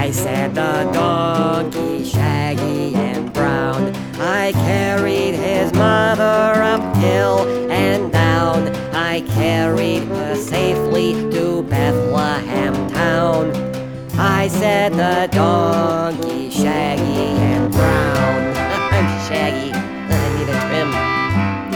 I said the donkey, shaggy and brown. I carried his mother up hill and down. I carried her safely to Bethlehem town. I said the donkey, shaggy and brown. I'm shaggy.